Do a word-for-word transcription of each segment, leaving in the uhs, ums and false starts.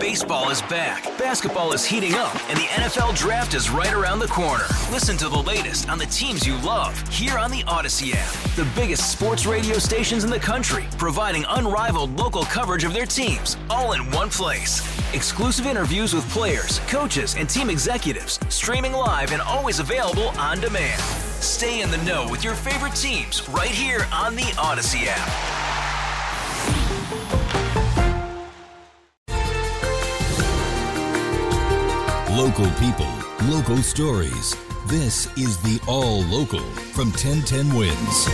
Baseball is back, basketball is heating up, and the N F L Draft is right around the corner. Listen to the latest on the teams you love here on the Odyssey app. The biggest sports radio stations in the country, providing unrivaled local coverage of their teams, all in one place. Exclusive interviews with players, coaches, and team executives, streaming live and always available on demand. Stay in the know with your favorite teams right here on the Odyssey app. Local people, local stories. This is the All Local from ten ten Wins.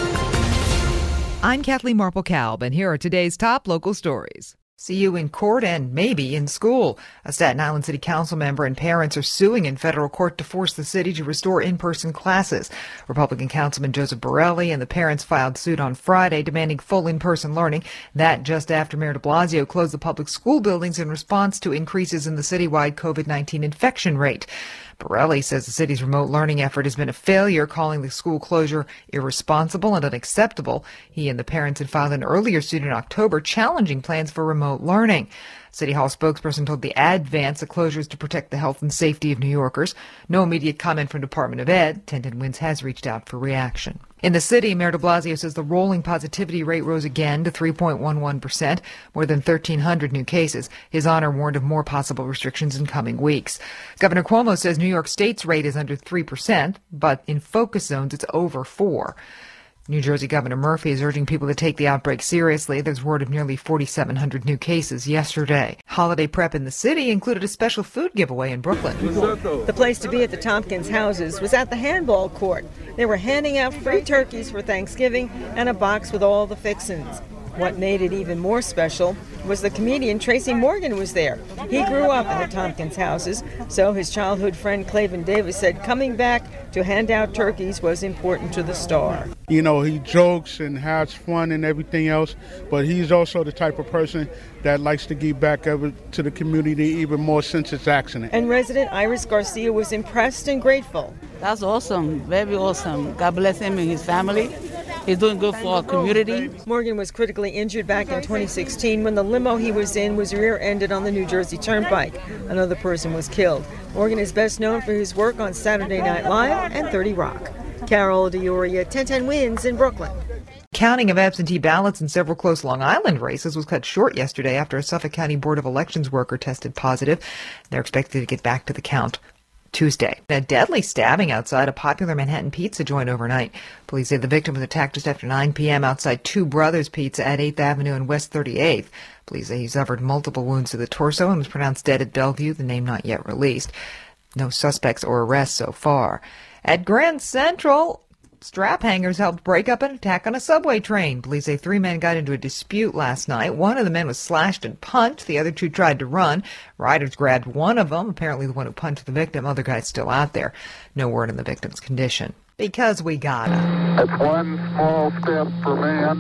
I'm Kathleen Marple-Kalb, and here are today's top local stories. See you in court and maybe in school. A Staten Island City Council member and parents are suing in federal court to force the city to restore in-person classes. Republican Councilman Joseph Borelli and the parents filed suit on Friday demanding full in-person learning. That just after Mayor de Blasio closed the public school buildings in response to increases in the citywide COVID nineteen infection rate. Borelli says the city's remote learning effort has been a failure, calling the school closure irresponsible and unacceptable. He and the parents had filed an earlier suit in October challenging plans for remote learning. City Hall spokesperson told the Advance the closure is to protect the health and safety of New Yorkers. No immediate comment from Department of Ed. ten ten Wins has reached out for reaction. In the city, Mayor de Blasio says the rolling positivity rate rose again to three point one one percent, more than thirteen hundred new cases. His honor warned of more possible restrictions in coming weeks. Governor Cuomo says New York State's rate is under three percent, but in focus zones it's over four. New Jersey Governor Murphy is urging people to take the outbreak seriously. There's word of nearly forty-seven hundred new cases yesterday. Holiday prep in the city included a special food giveaway in Brooklyn. The place to be at the Tompkins houses was at the handball court. They were handing out free turkeys for Thanksgiving and a box with all the fixins. What made it even more special was the comedian Tracy Morgan was there. He grew up in the Tompkins houses, so his childhood friend Clavin Davis said coming back to hand out turkeys was important to the star. You know, he jokes and has fun and everything else, but he's also the type of person that likes to give back to the community even more since its accident. And resident Iris Garcia was impressed and grateful. That's awesome, very awesome. God bless him and his family. He's doing good for our community. Morgan was critically injured back in twenty sixteen when the limo he was in was rear-ended on the New Jersey Turnpike. Another person was killed. Morgan is best known for his work on Saturday Night Live and thirty Rock. Carol DeOria, ten ten Wins in Brooklyn. Counting of absentee ballots in several close Long Island races was cut short yesterday after a Suffolk County Board of Elections worker tested positive. They're expected to get back to the count Tuesday. A deadly stabbing outside a popular Manhattan pizza joint overnight. Police say the victim was attacked just after nine p.m. outside Two Brothers Pizza at eighth Avenue and West thirty-eighth. Police say he suffered multiple wounds to the torso and was pronounced dead at Bellevue, the name not yet released. No suspects or arrests so far. At Grand Central, strap hangers helped break up an attack on a subway train. Police say three men got into a dispute last night. One of the men was slashed and punched. The other two tried to run. Riders grabbed one of them, apparently the one who punched the victim. Other guy's still out there. No word on the victim's condition. Because we gotta. It's one small step for man,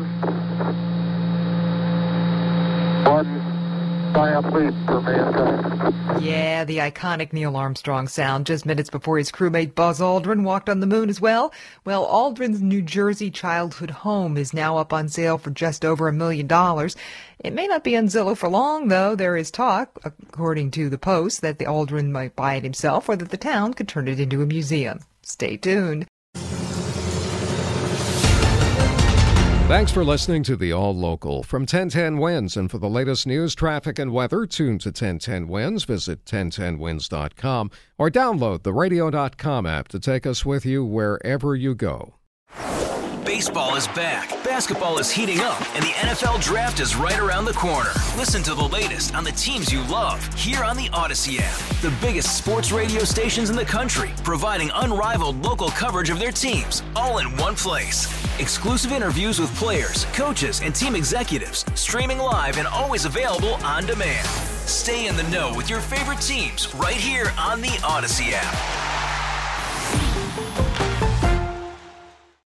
one giant leap for mankind. Yeah, the iconic Neil Armstrong sound just minutes before his crewmate Buzz Aldrin walked on the moon as well. Well, Aldrin's New Jersey childhood home is now up on sale for just over a million dollars. It may not be on Zillow for long, though. There is talk, according to the Post, that the Aldrin might buy it himself or that the town could turn it into a museum. Stay tuned. Thanks for listening to the All Local from ten ten Wins. And for the latest news, traffic, and weather, tune to ten ten Wins. Visit ten ten wins dot com or download the radio dot com app to take us with you wherever you go. Baseball is back, basketball is heating up, and the N F L Draft is right around the corner. Listen to the latest on the teams you love here on the Odyssey app. The biggest sports radio stations in the country, providing unrivaled local coverage of their teams, all in one place. Exclusive interviews with players, coaches, and team executives, streaming live and always available on demand. Stay in the know with your favorite teams right here on the Odyssey app.